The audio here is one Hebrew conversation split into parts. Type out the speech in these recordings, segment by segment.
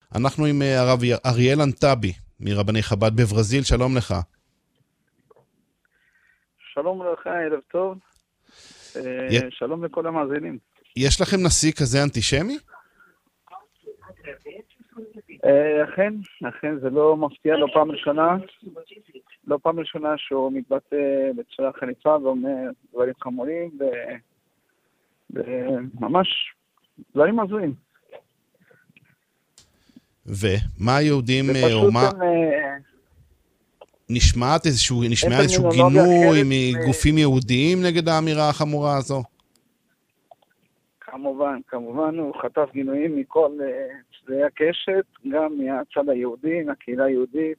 אנחנו עם הרב אריאל אנטבי, מרבני חב"ד בברזיל. שלום לך. שלום לך, ערב טוב. שלום לכל המאזינים. יש לכם נשיא כזה אנטישמי? אכן, זה לא מפתיע, לא פעם ראשונה שהוא מתבטא בצורה חריפה ואומר דברים חמורים וממש דברים הזויים. ומה היהודים, או מה... נשמע איזשהו גינוי מגופים יהודיים נגד האמירה החמורה הזו? כמובן הוא חטף גינויים מכל צדדי הקשת, גם מהצד היהודי, מהקהילה היהודית,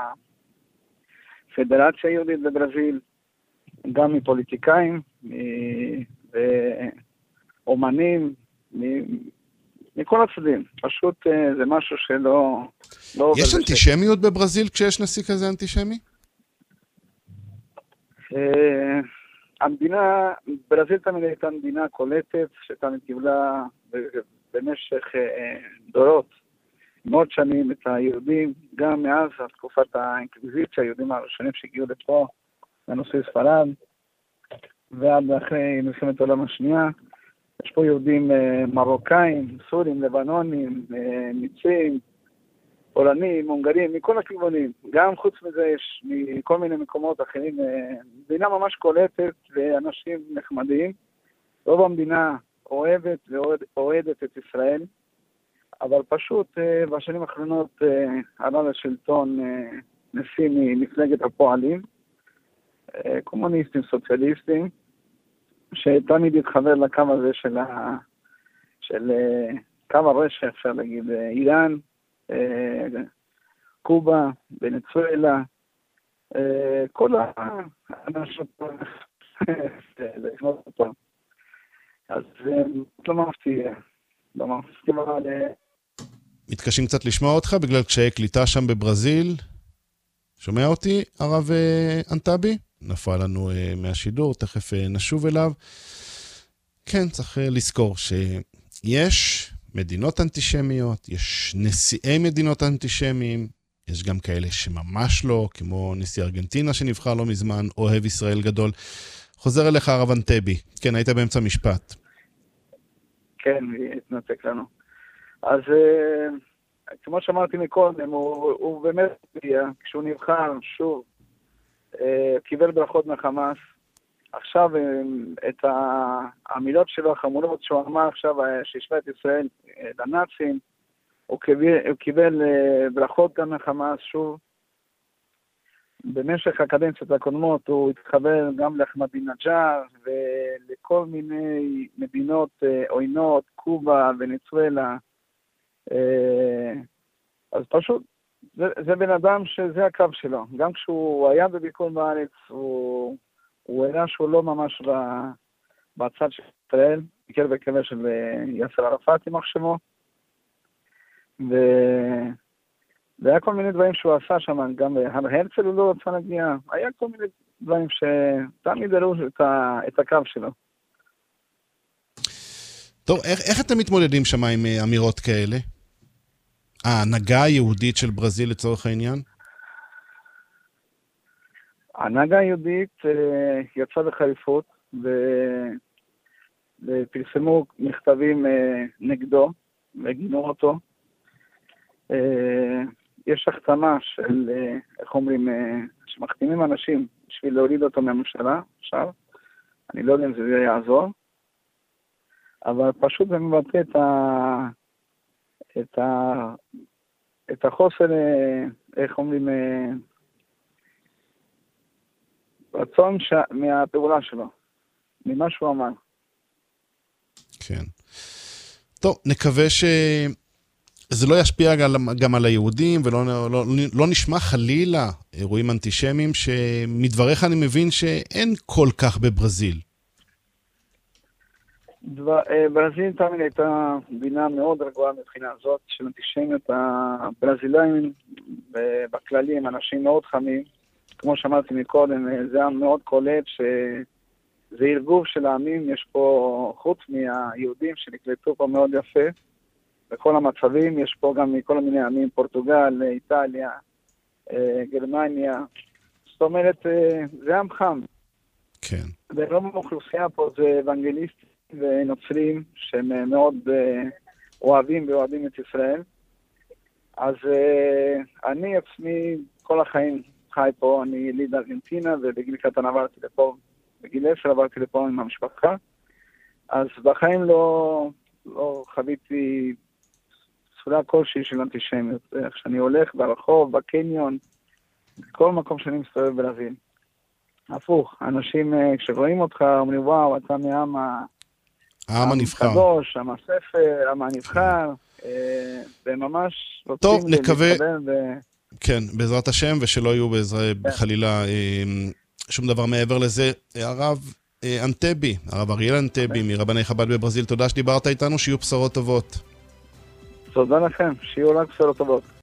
מהפדרציה היהודית בברזיל, גם מפוליטיקאים, ואומנים, מכל הצדדים. פשוט זה משהו שלא... יש אנטישמיות בברזיל כשיש נשיא כזה אנטישמי? המדינה, ברזיל תמיד הייתה מדינה קולטת, שתמיד קיבלה במשך דורות, מאות שנים את היהודים, גם מאז תקופת האינקוויזיציה, היהודים הראשונים שהגיעו לפה, לנושא ספרד, ועד אחרי מלחמת העולם השנייה. יש פה יהודים מרוקאים, סורים, לבנונים, מצרים, פולנים, הונגרים, מכל הכיוונים. גם חוץ מזה יש מכל מיני מקומות אחרים, מדינה ממש קולטת ואנשים נחמדים. רוב המדינה אוהבת ואוהדת את ישראל, אבל פשוט בשנים האחרונות עלה לשלטון נשיא ממפלגת הפועלים, קומוניסטים, סוציאליסטים, שתמיד התחבר לקו הזה של קו הרשע, אפשר להגיד, איראן, קובה, ונצואלה, כל האנשים לקנות אותו. אז לא מפתיע. מתקשים קצת לשמוע אותך בגלל קשיי קליטה שם בברזיל. שומע אותי, הרב אנטבי? נפל לנו מהשידור, תכף נשוב אליו. כן, צריך לזכור שיש מדינות אנטישמיות, יש נשיאי מדינות אנטישמיים, יש גם כאלה שממש לא, כמו נשיא ארגנטינה שנבחר לא מזמן, אוהב ישראל גדול. חוזר אליך הרב אנטבי. כן, היית באמצע משפט. כן, התנתק לנו. אז כמו שאמרתי מקודם, הוא באמת, כשהוא נבחר שוב, קיבל ברכות מהחמאס. עכשיו את המילות שלו החמורות שהוא אמר עכשיו שהשווה את ישראל לנאצים, הוא קיבל ברכות גם מהחמאס שוב. במשך הקדנציות הקודמות הוא התחבר גם לאחמדינג'אד ולכל מיני מדינות עוינות, קובה ונצואלה. אז פשוט זה בן אדם שזה הקו שלו. גם כשהוא היה בביקור בארץ, הוא הראה שהוא לא ממש בצד של ישראל, ביקר בקבר של יאסר ערפאת עם שמו, והיה כל מיני דברים שהוא עשה שם, גם הרצל הוא לא רצה להגיע, היה כל מיני דברים שתמיד הראו את הקו שלו. טוב, איך אתם מתמודדים שם עם אמירות כאלה? ההנהגה היהודית של ברזיל לצורך העניין? ההנהגה היהודית יצאה בחריפות ופרסמו מכתבים נגדו וגינו אותו. יש החתמה של, איך אומרים, שמחתימים אנשים בשביל להוריד אותו מהממשלה עכשיו. אני לא יודע אם זה יעזור, אבל פשוט זה מבטא את החוסר, איך אומרים, רצון מהפעולה שלו, ממה שהוא אמר. כן. טוב, נקווה שזה לא ישפיע גם על היהודים, ולא נשמע חלילה אירועים אנטישמיים, שמדבריך אני מבין שאין כל כך בברזיל. ברזיל תמיד הייתה מדינה מאוד רגועה מבחינה הזאת של אנטישמיות. הברזילאים בכללי הם אנשים מאוד חמים, כמו שאמרתי מקודם, זה היה מאוד קולט שזה ערבוב של העמים. יש פה, חוץ מהיהודים שנקלטו פה מאוד יפה, בכל המצבים. יש פה גם מכל מיני עמים, פורטוגל, איטליה, גרמניה. זאת אומרת, זה עם חם. כן. ורוב האוכלוסייה פה זה אוונגליסטים ונוצרים שהם מאוד אוהבים ואוהבים את ישראל. אז אני עצמי כל החיים חי פה, אני יליד ארגנטינה, ובגיל קטן עברתי לפה, בגיל 10 עברתי לפה עם המשפחה. אז בחיים לא חוויתי צורה כלשהי של אנטישמיות. כשאני הולך ברחוב, בקניון, בכל מקום שאני מסתובב בברזיל. הפוך, אנשים כשרואים אותך אומרים, וואו, אתה מהעם הנבחר. הקדוש, עם הספר, העם הנבחר, וממש טוב, נקווה, להתקבל כן, בעזרת השם, ושלא יהיו חלילה שום דבר מעבר לזה. הרב אנטבי, הרב אריאל אנטבי, מרבני חב"ד בברזיל, תודה שדיברת איתנו, שיהיו בשורות טובות. תודה לכם, שיהיו רק בשורות טובות.